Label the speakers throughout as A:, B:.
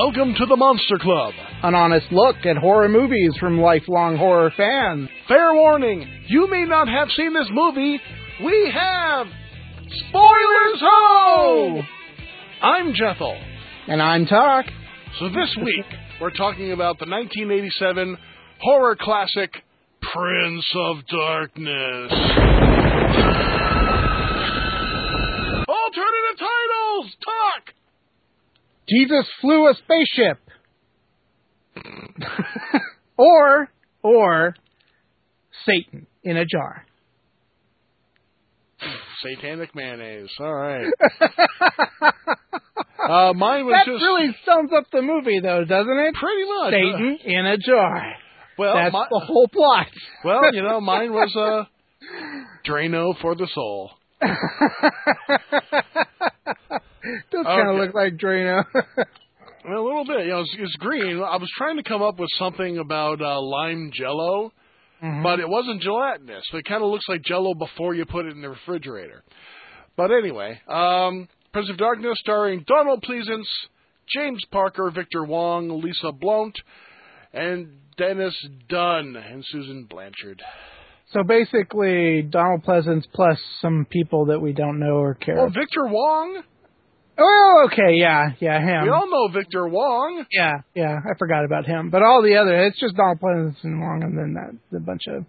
A: Welcome to the Monster Club.
B: An honest look at horror movies from lifelong horror fans.
A: Fair warning, you may not have seen this movie. We have Spoilers Ho! I'm Jethel.
B: And I'm Talk.
A: So this week, we're talking about the 1987 horror classic, Prince of Darkness. Alternative titles! Talk!
B: Jesus flew a spaceship. or Satan in a jar.
A: Satanic mayonnaise. All right. Mine was
B: that really sums up the movie, though, doesn't it?
A: Pretty much.
B: Satan in a jar.
A: Well,
B: that's the whole plot.
A: Well, mine was Drano for the soul.
B: Does kind of look like Drano.
A: A little bit. It's green. I was trying to come up with something about lime jello, but it wasn't gelatinous. It kind of looks like jello before you put it in the refrigerator. But anyway, Prince of Darkness starring Donald Pleasance, James Parker, Victor Wong, Lisa Blount, and Dennis Dunn and Susan Blanchard.
B: So basically, Donald Pleasance plus some people that we don't know or care.
A: Oh, Victor Wong?
B: Oh, okay, yeah, him.
A: We all know Victor Wong.
B: Yeah, I forgot about him. But all the other, it's just Donald Pleasance and Wong, and then the bunch of...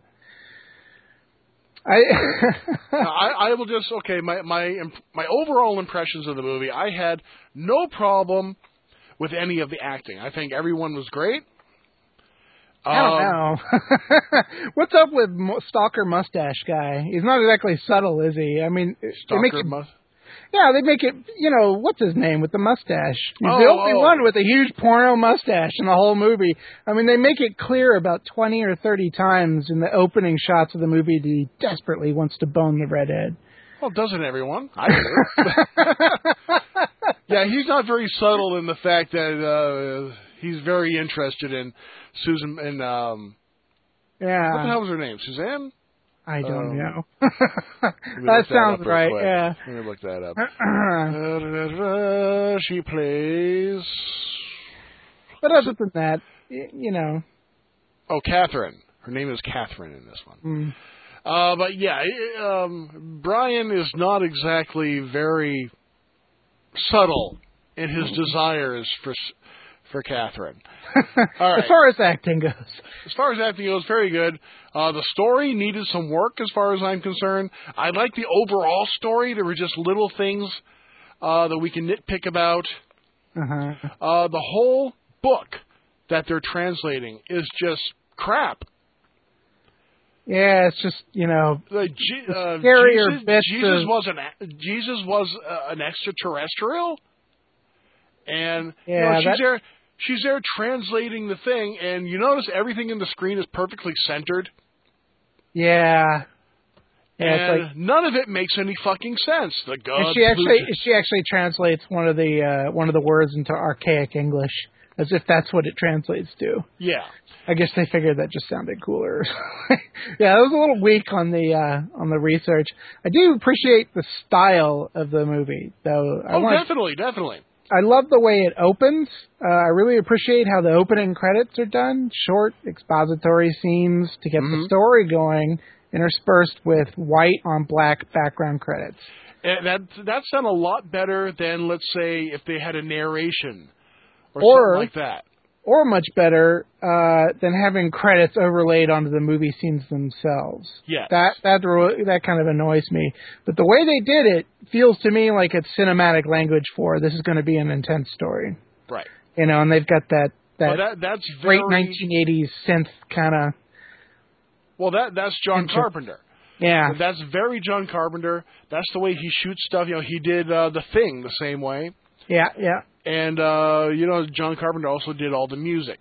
A: I will just, my overall impressions of the movie, I had no problem with any of the acting. I think everyone was great.
B: I don't know. What's up with Stalker Mustache guy? He's not exactly subtle, is he? I mean, yeah, they make it, what's his name with the mustache? He's the only one with a huge porno mustache in the whole movie. I mean, they make it clear about 20 or 30 times in the opening shots of the movie that he desperately wants to bone the redhead.
A: Well, doesn't everyone? I do. Yeah, he's not very subtle in the fact that he's very interested in Susan and,
B: yeah.
A: What the hell was her name? Suzanne?
B: I don't know. That sounds right, yeah.
A: Let me look that up. She plays...
B: But other than that,
A: Oh, Catherine. Her name is Catherine in this one. But yeah, Brian is not exactly very subtle in his desires for Catherine. All right.
B: As far as acting goes,
A: very good. The story needed some work as far as I'm concerned. I like the overall story. There were just little things that we can nitpick about. The whole book that they're translating is just crap.
B: Yeah, it's just, scarier bits.
A: Jesus was an extraterrestrial, and she's there translating the thing, and you notice everything in the screen is perfectly centered.
B: Yeah.
A: And none of it makes any fucking sense. The God.
B: And she actually translates one of the words into archaic English, as if that's what it translates to.
A: Yeah.
B: I guess they figured that just sounded cooler. Yeah, it was a little weak on the research. I do appreciate the style of the movie, though.
A: Definitely.
B: I love the way it opens. I really appreciate how the opening credits are done. Short expository scenes to get the story going, interspersed with white on black background credits.
A: And that's done a lot better than, let's say, if they had a narration or something like that.
B: Or much better than having credits overlaid onto the movie scenes themselves.
A: Yes.
B: That kind of annoys me. But the way they did it feels to me like it's cinematic language for this is going to be an intense story.
A: Right.
B: And they've got that
A: that's
B: great 1980s synth kind of...
A: Well, that's John Carpenter.
B: Yeah.
A: That's very John Carpenter. That's the way he shoots stuff. He did The Thing the same way.
B: Yeah.
A: And, John Carpenter also did all the music.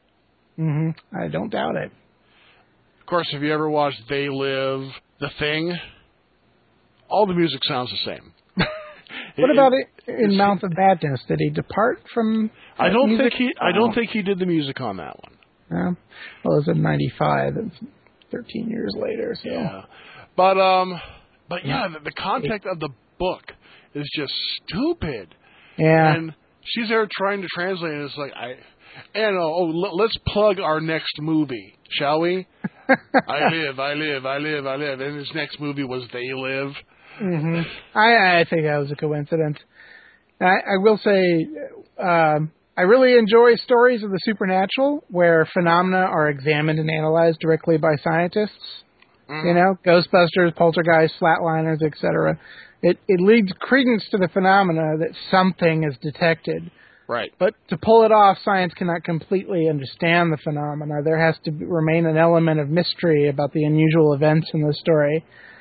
B: I don't doubt it.
A: Of course, have you ever watched They Live, The Thing? All the music sounds the same.
B: What about it in Mouth of Madness? Did he depart from
A: I don't think he did the music on that one.
B: Yeah. Well, it was in 95. It's 13 years later, so.
A: Yeah. But the content of the book is just stupid.
B: Yeah.
A: And she's there trying to translate, and it's like, let's plug our next movie, shall we? I live, and his next movie was They Live.
B: Mm-hmm. I think that was a coincidence. I will say, I really enjoy stories of the supernatural where phenomena are examined and analyzed directly by scientists. Mm-hmm. You know, Ghostbusters, Poltergeist, Flatliners, etc. It leads credence to the phenomena that something is detected.
A: Right.
B: But to pull it off, science cannot completely understand the phenomena. There has to remain an element of mystery about the unusual events in the story.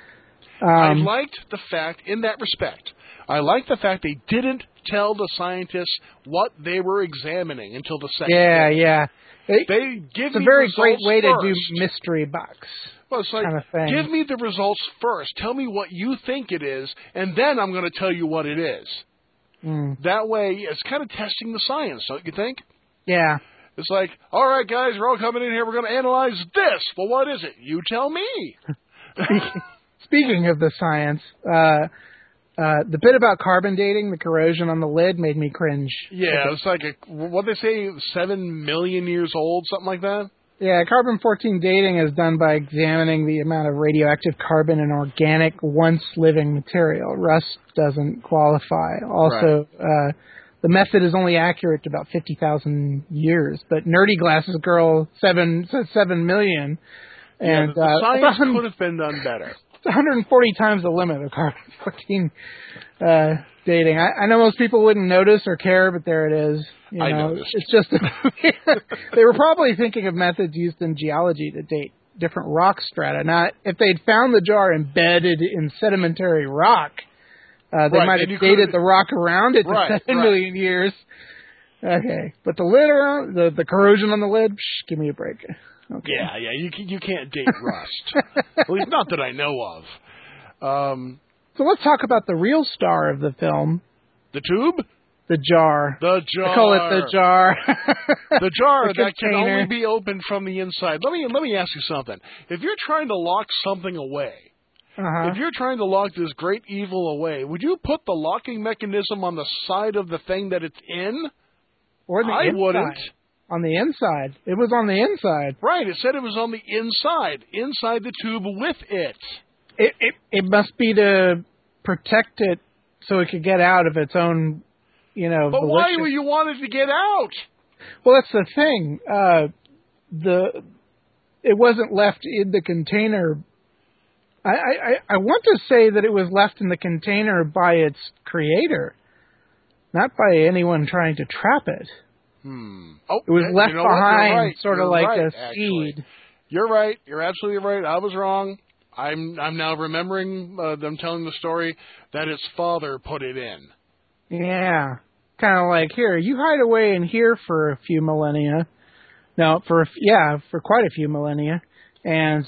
A: I liked the fact, in that respect, they didn't tell the scientists what they were examining until the second day.
B: Yeah.
A: They give
B: it's
A: me
B: a very
A: results
B: great way
A: first.
B: to do mystery box.
A: Well, it's like,
B: kind of thing.
A: Give me the results first. Tell me what you think it is, and then I'm going to tell you what it is.
B: Mm.
A: That way, it's kind of testing the science, don't you think?
B: Yeah.
A: It's like, all right, guys, we're all coming in here. We're going to analyze this. Well, what is it? You tell me.
B: Speaking of the science, the bit about carbon dating, the corrosion on the lid, made me cringe.
A: Yeah, it's like, what they say, 7 million years old, something like that?
B: Yeah, carbon-14 dating is done by examining the amount of radioactive carbon in organic, once-living material. Rust doesn't qualify. Also,
A: right.
B: The method is only accurate to about 50,000 years, but Nerdy Glasses Girl says 7 million. And,
A: the science could have been done better.
B: It's 140 times the limit of carbon-14 dating. I know most people wouldn't notice or care, but there it is.
A: I noticed.
B: It's just they were probably thinking of methods used in geology to date different rock strata. Now, if they'd found the jar embedded in sedimentary rock, they might have dated the rock around it to 7 million years. Okay, but the lid around the corrosion on the lid, give me a break. Okay.
A: Yeah, you can't date rust. At least not that I know of.
B: So let's talk about the real star of the film.
A: The tube?
B: The jar.
A: The jar.
B: I call it the jar.
A: The jar that can only be opened from the inside. Let me ask you something. If you're trying to lock something away, if you're trying to lock this great evil away, would you put the locking mechanism on the side of the thing that it's in?
B: Or the inside.
A: I wouldn't.
B: On the inside. It was on the inside.
A: Right. It said it was on the inside the tube with it.
B: It must be to protect it so it could get out of its own,
A: But why would you want it to get out?
B: Well, that's the thing. It wasn't left in the container. I want to say that it was left in the container by its creator, not by anyone trying to trap it.
A: Oh,
B: it was left behind, sort of like a
A: actually.
B: seed.
A: You're right. You're absolutely right. I was wrong. I'm now remembering them telling the story that its father put it in.
B: Yeah, kind of like, here, you hide away in here for a few millennia. No, for quite a few millennia, and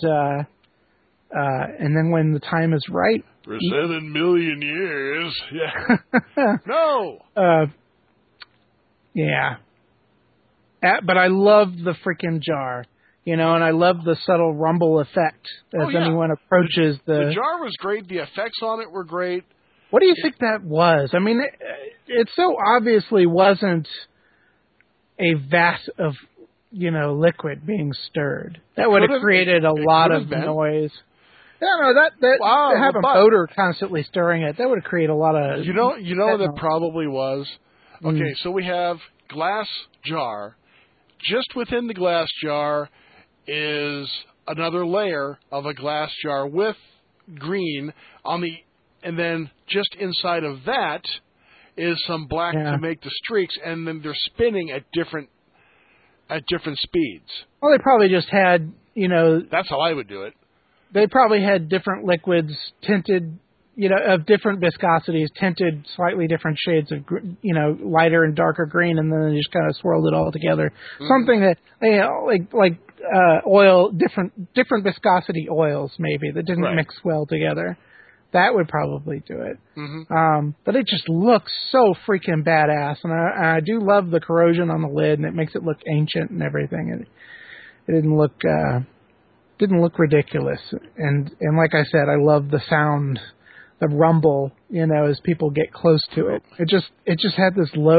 B: then when the time is right,
A: for 7 million years. Yeah. No.
B: Yeah. But I love the freaking jar. And I love the subtle rumble effect as anyone approaches the...
A: The jar was great. The effects on it were great.
B: What do you think that was? I mean, it so obviously wasn't a vat of, liquid being stirred. That would have created a lot of noise. No, that have a motor constantly stirring it. That would have created a lot of...
A: You know what it probably was? Okay, so we have glass jar. Just within the glass jar is another layer of a glass jar with green and then just inside of that is some black to make the streaks, and then they're spinning at different speeds.
B: Well, they probably just had,
A: That's how I would do it. They
B: probably had different liquids tinted, of different viscosities, tinted slightly different shades of, lighter and darker green, and then they just kind of swirled it all together. Mm-hmm. Something that, like oil, different viscosity oils maybe that didn't mix well together. That would probably do it. Mm-hmm. But it just looks so freaking badass, and I do love the corrosion on the lid, and it makes it look ancient and everything. It didn't look ridiculous, and like I said, I love the sound. The rumble, as people get close to it. It just had this low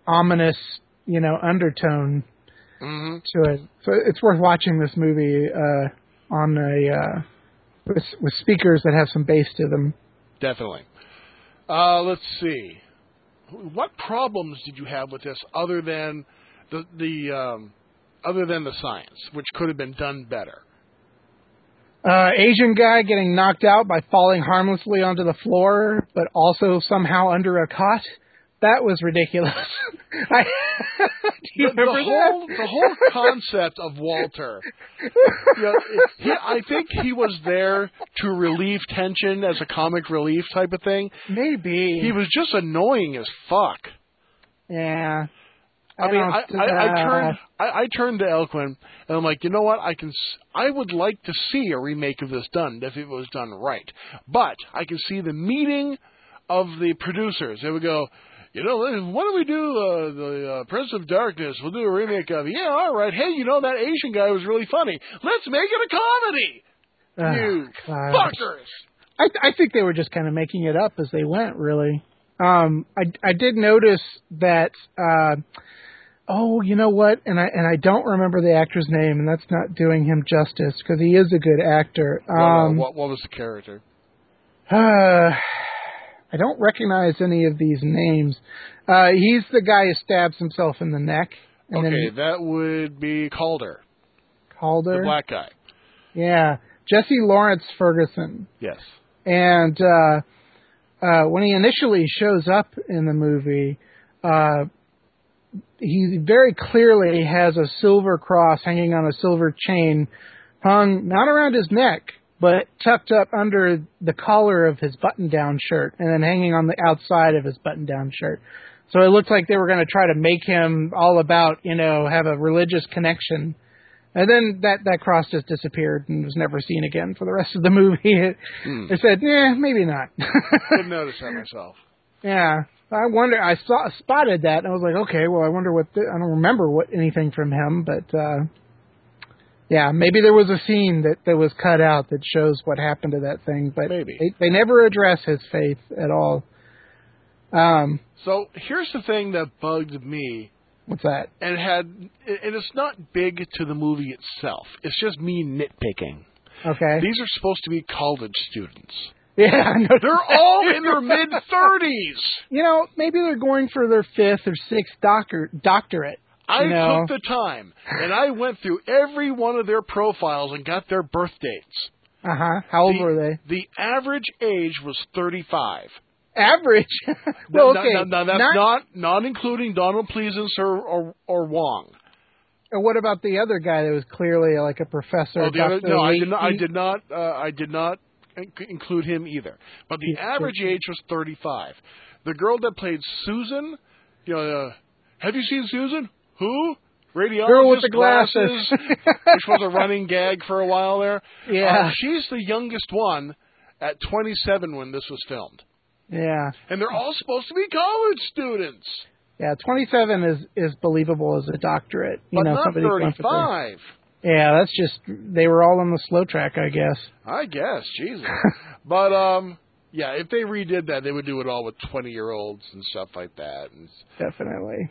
B: ominous, undertone to it. So it's worth watching this movie on a with speakers that have some bass to them.
A: Definitely. Let's see. What problems did you have with this other than the science, which could have been done better?
B: Asian guy getting knocked out by falling harmlessly onto the floor, but also somehow under a cot. That was ridiculous.
A: The whole concept of Walter. I think he was there to relieve tension as a comic relief type of thing.
B: Maybe.
A: He was just annoying as fuck.
B: Yeah.
A: I turned to Elquin and I'm like, you know what? I would like to see a remake of this done if it was done right. But I can see the meeting of the producers. They would go, why don't we do the Prince of Darkness? We'll do a remake of it. Yeah, all right. Hey, that Asian guy was really funny. Let's make it a comedy. You fuckers.
B: I think they were just kind of making it up as they went, really. I did notice that. You know what? And I don't remember the actor's name, and that's not doing him justice because he is a good actor.
A: What was the character?
B: I don't recognize any of these names. He's the guy who stabs himself in the neck.
A: That would be Calder.
B: Calder?
A: The black guy.
B: Yeah. Jesse Lawrence Ferguson.
A: Yes.
B: And when he initially shows up in the movie, he very clearly has a silver cross hanging on a silver chain hung not around his neck, but tucked up under the collar of his button-down shirt and then hanging on the outside of his button-down shirt. So it looked like they were going to try to make him all about, have a religious connection. And then that cross just disappeared and was never seen again for the rest of the movie. I said, maybe not.
A: Didn't notice that myself.
B: Yeah. I spotted that, and I was like, okay, well, I wonder I don't remember anything from him, but, yeah, maybe there was a scene that was cut out that shows what happened to that thing, but
A: maybe.
B: They never address his faith at all.
A: So here's the thing that bugged me.
B: What's that?
A: And it's not big to the movie itself. It's just me nitpicking.
B: Okay.
A: These are supposed to be college students.
B: Yeah, no,
A: they're all in their mid-30s.
B: Maybe they're going for their 5th or 6th doctorate.
A: I took the time, and I went through every one of their profiles and got their birth dates.
B: Uh-huh. How old were they?
A: The average age was 35.
B: Average? Well, okay.
A: Now that's not including Donald Pleasance or Wong.
B: Or what about the other guy that was clearly like a professor?
A: I did not include him either. But the average age was 35. The girl that played Susan, have you seen Susan? Who? Radiologist
B: girl with the glasses.
A: Which was a running gag for a while there.
B: Yeah.
A: She's the youngest one at 27 when this was filmed.
B: Yeah.
A: And they're all supposed to be college students.
B: Yeah, 27 is believable as a doctorate.
A: But not 35.
B: Yeah, that's just, they were all on the slow track, I guess.
A: I guess, Jesus. But, yeah, if they redid that, they would do it all with 20-year-olds and stuff like that. And,
B: definitely.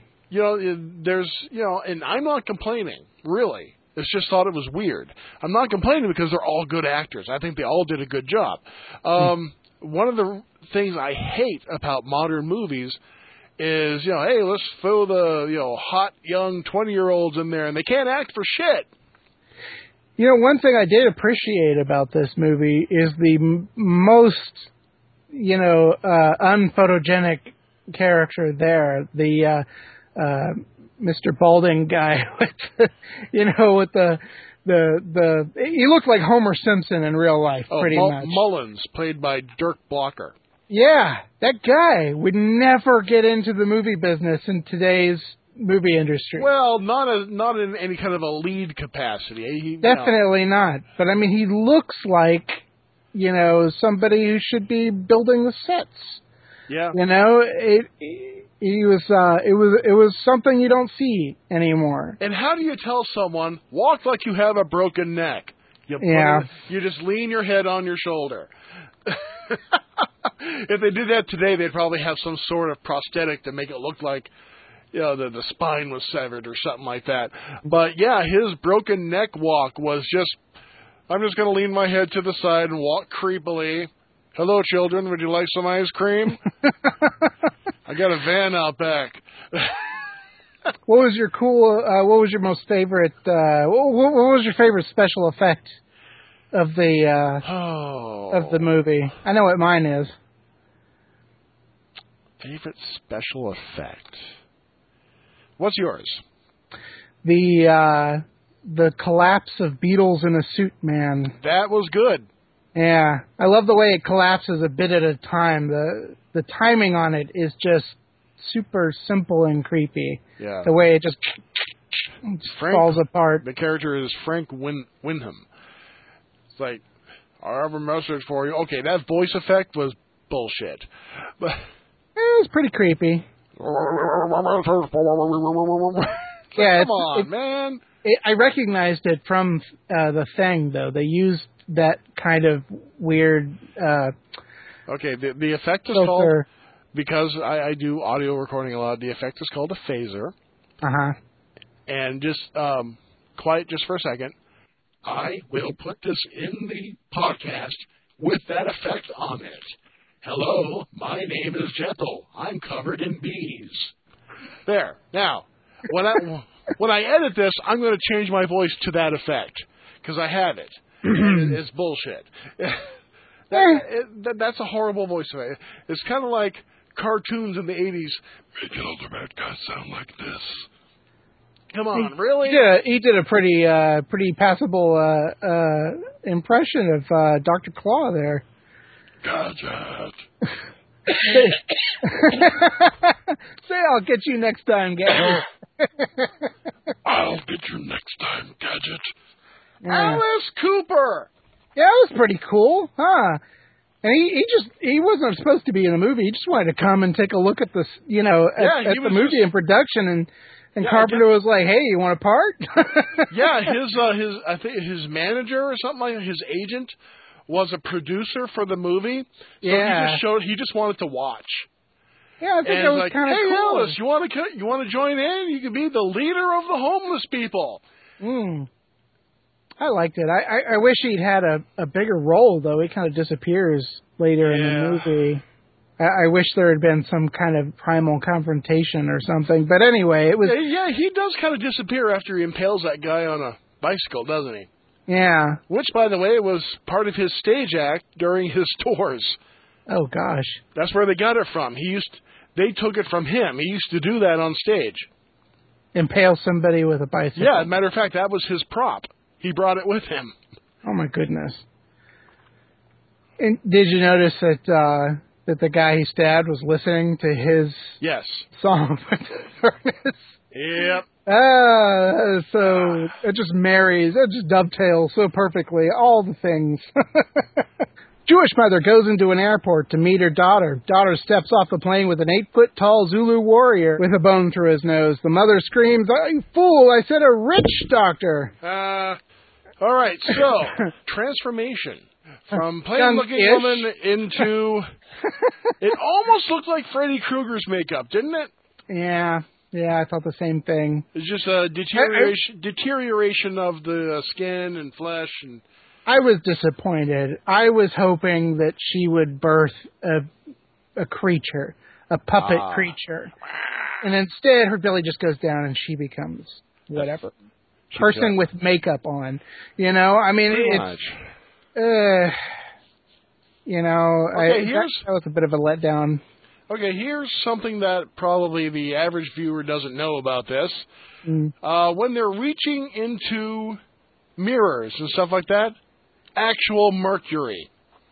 A: And I'm not complaining, really. It's just thought it was weird. I'm not complaining because they're all good actors. I think they all did a good job. One of the things I hate about modern movies is, hey, let's throw the, hot, young 20-year-olds in there, and they can't act for shit.
B: One thing I did appreciate about this movie is the most, unphotogenic character there. The Mr. Balding guy with, with the he looked like Homer Simpson in real life, pretty much.
A: Mullins, played by Dirk Blocker.
B: Yeah, that guy would never get into the movie business in today's movie industry.
A: Well, not in any kind of a lead capacity.
B: Definitely not. But I mean, he looks like, somebody who should be building the sets.
A: Yeah.
B: It was something you don't see anymore.
A: And how do you tell someone, walk like you have a broken neck? You just lean your head on your shoulder. If they did that today, they'd probably have some sort of prosthetic to make it look like, the spine was severed or something like that. But yeah, his broken neck walk was just, I'm just going to lean my head to the side and walk creepily. Hello, children. Would you like some ice cream? I got a van out back.
B: What was your what was your most favorite? What was your favorite special effect of the movie? I know what mine is.
A: Favorite special effect. What's yours?
B: The collapse of Beatles in a suit man.
A: That was good.
B: Yeah, I love the way it collapses a bit at a time. The timing on it is just super simple and creepy.
A: Yeah.
B: The way it just falls apart.
A: The character is Frank Wyndham. It's like, I have a message for you. Okay, that voice effect was bullshit. But
B: it was pretty creepy. Yeah,
A: come on, man.
B: I recognized it from The Thing, though. They used that kind of weird...
A: okay, the effect is called... Because I do audio recording a lot, the effect is called a phaser.
B: Uh-huh.
A: And just quiet just for a second. I will put this in the podcast with that effect on it. Hello, my name is Gentle. I'm covered in bees. There. Now, when I edit this, I'm going to change my voice to that effect because I have it. And it's bullshit. That's a horrible voice effect. It's kind of like cartoons in the 80s. Make an older bad guy sound like this. Come on, really?
B: He did a pretty passable impression of Dr. Claw there.
A: Gadget.
B: Say I'll get you next time, Gadget.
A: I'll get you next time, Gadget. Yeah. Alice Cooper.
B: Yeah, that was pretty cool, huh? And he wasn't supposed to be in the movie. He just wanted to come and take a look at this, at the movie in production, and Carpenter was like, "Hey, you want a part?"
A: Yeah, I think his manager or something like that, his agent was a producer for the movie. So he just wanted to watch.
B: Yeah, I think that was kind of cool.
A: Hey, Alice, you want to join in? You can be the leader of the homeless people.
B: I liked it. I wish he'd had a bigger role, though. He kind of disappears later in the movie. I wish there had been some kind of primal confrontation or something. But anyway, it was...
A: Yeah, he does kind of disappear after he impales that guy on a bicycle, doesn't he?
B: Yeah.
A: Which, by the way, was part of his stage act during his tours.
B: Oh, gosh.
A: That's where they got it from. They took it from him. He used to do that on stage.
B: Impale somebody with a bicycle.
A: Yeah, as a matter of fact, that was his prop. He brought it with him.
B: Oh, my goodness. And did you notice that the guy he stabbed was listening to his song?
A: Yep.
B: So it just dovetails so perfectly, all the things. Jewish mother goes into an airport to meet her daughter. Daughter steps off the plane with an 8-foot-tall Zulu warrior with a bone through his nose. The mother screams, "Oh, you fool, I said a rich doctor."
A: All right, so, transformation. From plain-looking woman into... It almost looked like Freddy Krueger's makeup, didn't it?
B: Yeah, I thought the same thing.
A: It's just a deterioration of the skin and flesh. And
B: I was disappointed. I was hoping that she would birth a creature, a puppet creature. And instead, her belly just goes down and she becomes whatever. Person with makeup on. I mean, that was a bit of a letdown.
A: Okay, here's something that probably the average viewer doesn't know about this. When they're reaching into mirrors and stuff like that, actual mercury.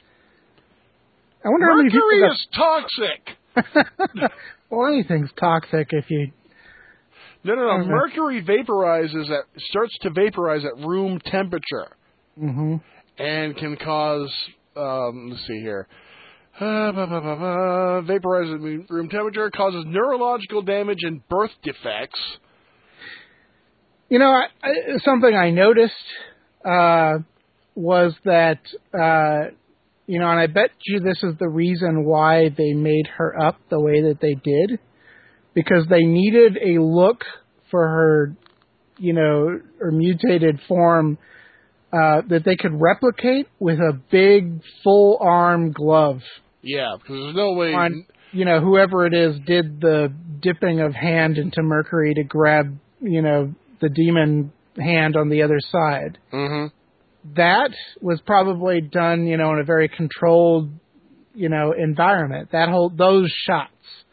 B: I wonder how many people
A: Mercury is toxic.
B: Well, anything's toxic if you...
A: No. Mercury starts to vaporize at room temperature. And can cause, let's see here. Vaporize at room temperature, causes neurological damage and birth defects.
B: Something I noticed was that, and I bet you this is the reason why they made her up the way that they did, because they needed a look for her, her mutated form that they could replicate with a big full arm glove.
A: Yeah, because there's no way.
B: Whoever it is did the dipping of hand into mercury to grab, the demon hand on the other side.
A: Mm-hmm.
B: That was probably done, in a very controlled, environment. Those shots,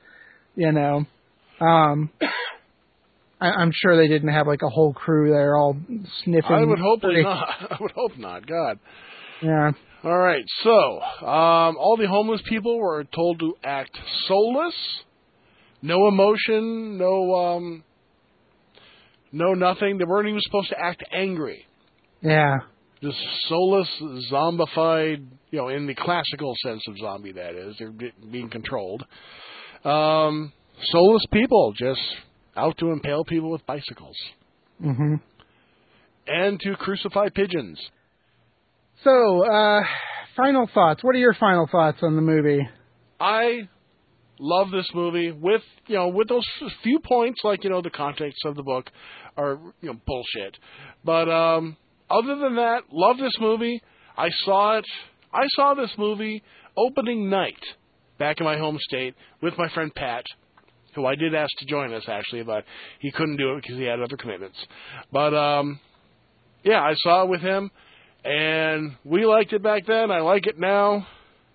B: I'm sure they didn't have like a whole crew there all sniffing.
A: I would hope not. I would hope not. God.
B: Yeah.
A: All right. So, all the homeless people were told to act soulless, no emotion, no nothing. They weren't even supposed to act angry.
B: Yeah.
A: Just soulless, zombified, in the classical sense of zombie, that is. They're being controlled. Soulless people, just out to impale people with bicycles.
B: Mm-hmm.
A: And to crucify pigeons.
B: So, final thoughts. What are your final thoughts on the movie?
A: I love this movie with those few points, like, the context of the book are, bullshit. But, other than that, love this movie. I saw this movie opening night back in my home state with my friend Pat, who I did ask to join us, actually, but he couldn't do it because he had other commitments. But, yeah, I saw it with him, and we liked it back then. I like it now.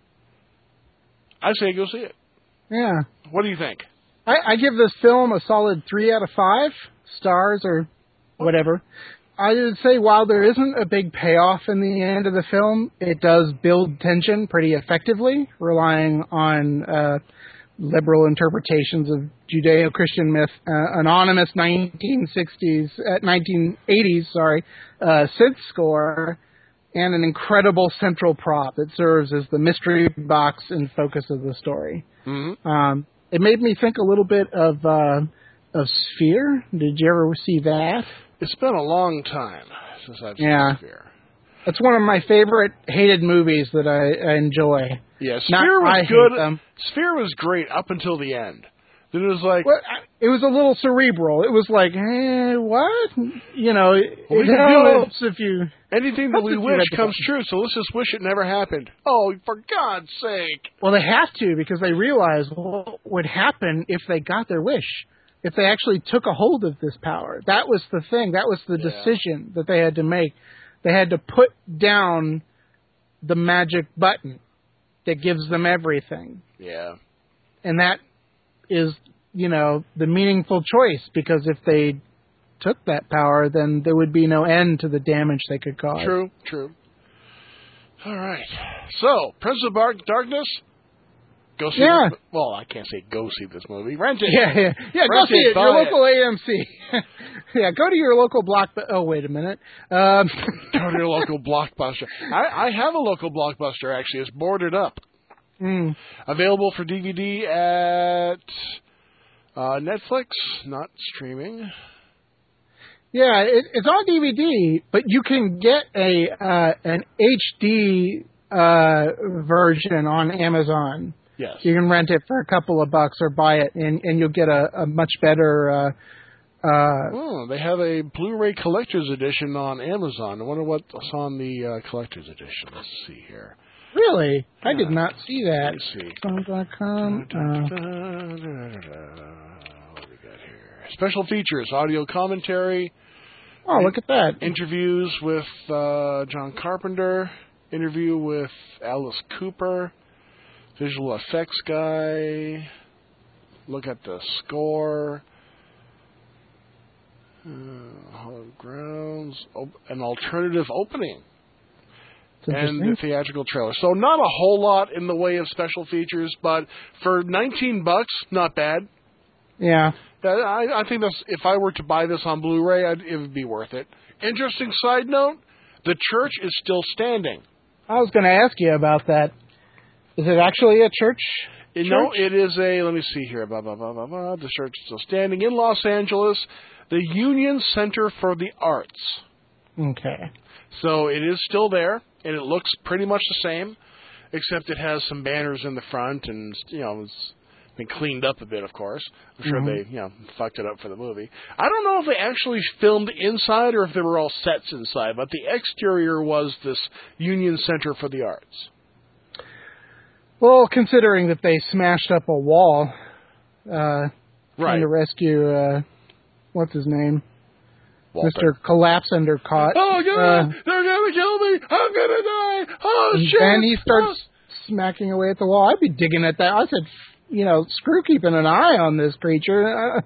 A: I say go see it.
B: Yeah.
A: What do you think?
B: I give this film a solid 3 out of 5 stars or whatever. I would say while there isn't a big payoff in the end of the film, it does build tension pretty effectively, relying on liberal interpretations of Judeo-Christian myth, anonymous 1980s synth score, and an incredible central prop that serves as the mystery box and focus of the story.
A: Mm-hmm.
B: It made me think a little bit of Sphere. Did you ever see that?
A: It's been a long time since I've seen Sphere.
B: It's one of my favorite hated movies that I enjoy.
A: Yeah, Sphere was good. Sphere was great up until the end. Then it was like...
B: Well, it was a little cerebral. It was like, what? It helps if you...
A: Anything that we wish comes true, so let's just wish it never happened. Oh, for God's sake.
B: Well, they have to, because they realize what would happen if they got their wish. If they actually took a hold of this power. That was the thing. That was the decision that they had to make. They had to put down the magic button that gives them everything.
A: Yeah.
B: And that is, the meaningful choice, because if they took that power, then there would be no end to the damage they could cause.
A: True. All right. So, Prince of Darkness... Go see it. Well, I can't say go see this movie. Rent it.
B: Yeah. Go see it. Your local AMC. Yeah, go to your local Oh, wait a minute.
A: Go to your local Blockbuster. I have a local Blockbuster, actually. It's boarded up. Available for DVD at Netflix, not streaming.
B: Yeah, it's on DVD, but you can get an HD version on Amazon.
A: Yes.
B: You can rent it for a couple of bucks or buy it, and you'll get a much better...
A: they have a Blu-ray Collector's Edition on Amazon. I wonder what's on the Collector's Edition. Let's see here.
B: Really? I did not see that.
A: Let's see.
B: Song.com.
A: What do we got here? Special features, audio commentary.
B: Oh, look at that.
A: Interviews with John Carpenter. Interview with Alice Cooper. Visual effects guy. Look at the score. Hallowed Grounds. An alternative opening. And the theatrical trailer. So not a whole lot in the way of special features, but for $19, not bad.
B: Yeah.
A: I think that's, if I were to buy this on Blu-ray, it would be worth it. Interesting side note, the church is still standing.
B: I was going to ask you about that. Is it actually a church?
A: No, it is a, let me see here. The church is still standing in Los Angeles, the Union Center for the Arts.
B: Okay.
A: So it is still there, and it looks pretty much the same, except it has some banners in the front, and, been cleaned up a bit, of course. I'm sure they, fucked it up for the movie. I don't know if they actually filmed inside or if they were all sets inside, but the exterior was this Union Center for the Arts.
B: Well, considering that they smashed up a wall, trying to rescue, what's his name?
A: Walter.
B: Mr. Collapse Undercott.
A: Oh, God! They're gonna kill me! I'm gonna die! Oh, shit!
B: And he starts smacking away at the wall. I'd be digging at that. I said, screw keeping an eye on this creature.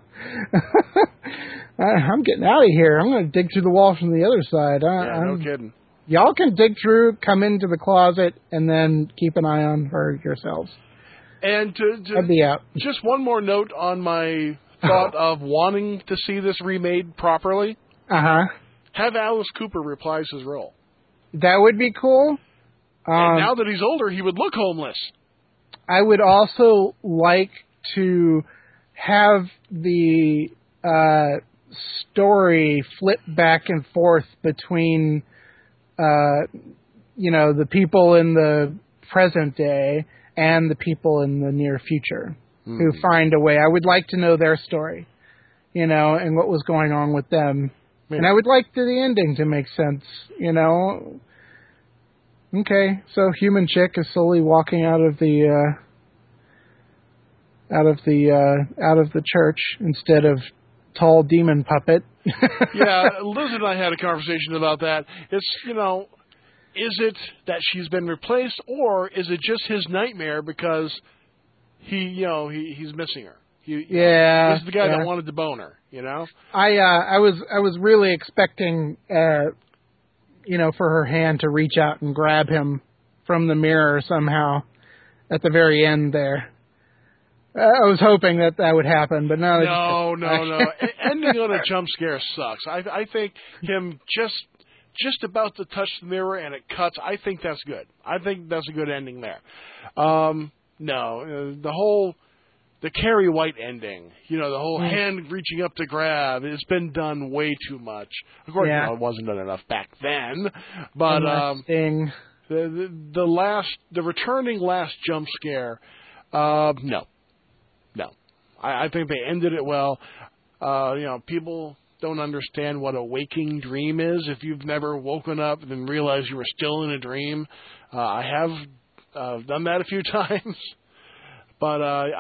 B: I'm getting out of here. I'm going to dig through the wall from the other side.
A: No kidding.
B: Y'all can dig through, come into the closet, and then keep an eye on her yourselves.
A: And
B: I'd be out.
A: Just one more note on my thought of wanting to see this remade properly.
B: Uh-huh.
A: Have Alice Cooper reprise his role.
B: That would be cool.
A: And now that he's older, he would look homeless.
B: I would also like to have the story flip back and forth between, the people in the present day and the people in the near future who find a way. I would like to know their story, and what was going on with them. Yeah. And I would like the ending to make sense, Okay, so human chick is slowly walking out of the church instead of tall demon puppet.
A: Yeah, Liz and I had a conversation about that. It's is it that she's been replaced, or is it just his nightmare because he's missing her? This is the guy that wanted the boner.
B: I was really expecting for her hand to reach out and grab him from the mirror somehow at the very end there. I was hoping that would happen, but no.
A: No. Ending on a jump scare sucks. I think him just about to touch the mirror and it cuts. I think that's good. I think that's a good ending there. The Carrie White ending, the whole hand reaching up to grab, it's been done way too much. Of course, it wasn't done enough back then. But the returning last jump scare, no. I think they ended it well. People don't understand what a waking dream is. If you've never woken up and then realized you were still in a dream, I have done that a few times. But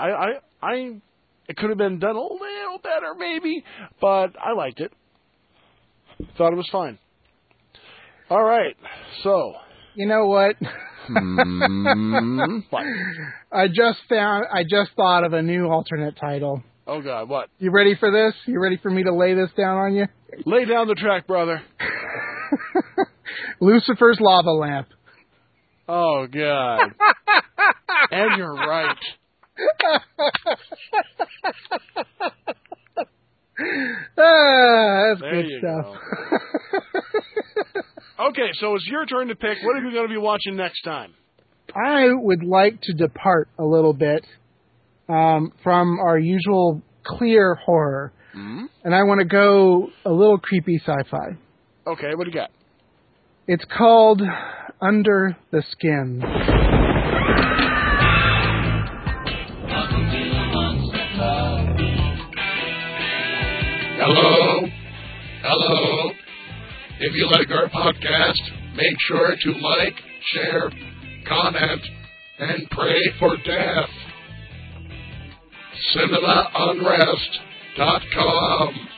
A: it could have been done a little better, maybe, but I liked it. Thought it was fine. All right, so
B: you know what?
A: What?
B: I just thought of a new alternate title.
A: Oh God, what?
B: You ready for this? You ready for me to lay this down on you?
A: Lay down the track, brother.
B: Lucifer's lava lamp.
A: Oh God. And you're right.
B: That's
A: there
B: good stuff.
A: Okay, so it's your turn to pick. What are we going to be watching next time?
B: I would like to depart a little bit from our usual clear horror. Mm-hmm. And I want to go a little creepy sci-fi.
A: Okay, what do you got?
B: It's called Under the Skin.
C: Hello. If you like our podcast, make sure to like, share, comment, and pray for death. CinemaUnrest.com